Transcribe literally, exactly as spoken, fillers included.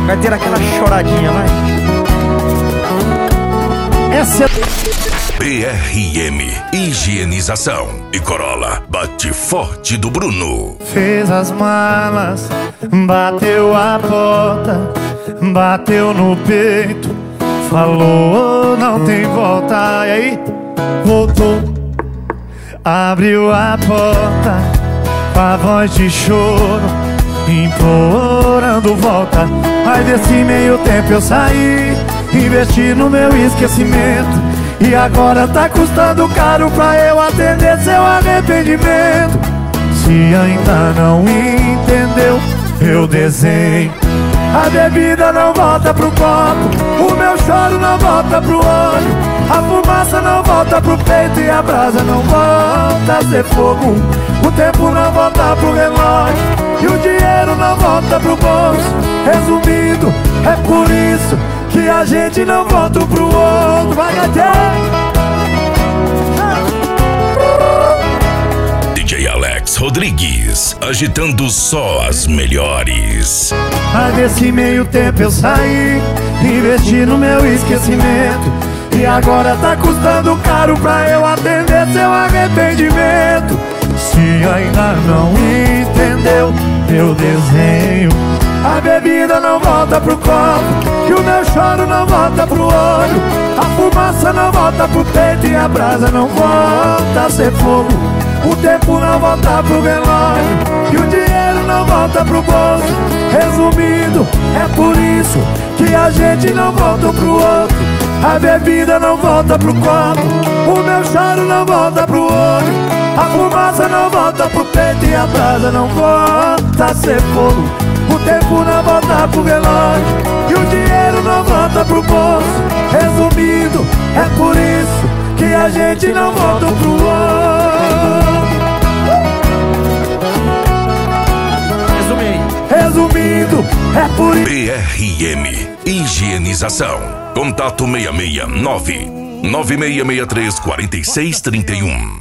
Vai ter aquela choradinha, vai. Essa é... B R M Higienização e Corolla Bate Forte do Bruno. Fez as malas, bateu a porta, bateu no peito, falou não tem volta. E aí, voltou, abriu a porta com a voz de choro, implorando volta. Mas desse meio tempo eu saí, investi no meu esquecimento, e agora tá custando caro pra eu atender seu arrependimento. Se ainda não entendeu, eu desenho. A bebida não volta pro copo, o meu choro não volta pro olho, a fumaça não volta pro peito e a brasa não volta a ser fogo. O tempo não volta pro relógio e o dinheiro não volta pro bolso. Resumindo, é por isso que a gente não volta pro outro. Vai, D J Alex Rodrigues, agitando só as melhores. Mas nesse meio tempo eu saí, investi no meu esquecimento, e agora tá custando caro pra eu atender seu arrependimento. Se ainda não entendeu, eu desenho. A bebida não volta pro copo, e o meu choro não volta pro olho, a fumaça não volta pro peito e a brasa não volta a ser fogo. O tempo não volta pro relógio e o dinheiro não volta pro bolso. Resumindo, é por isso que a gente não volta pro outro. A bebida não volta pro copo, o meu choro não volta pro olho, a fumaça não volta pro peito e a brasa não volta a ser fogo. O tempo não volta pro relógio e o dinheiro não volta pro bolso. Resumindo, é por isso que a gente não volta pro outro. Resumindo, é por isso. B R M Higienização. Contato seis seis nove nove seis seis três, quatro seis três um.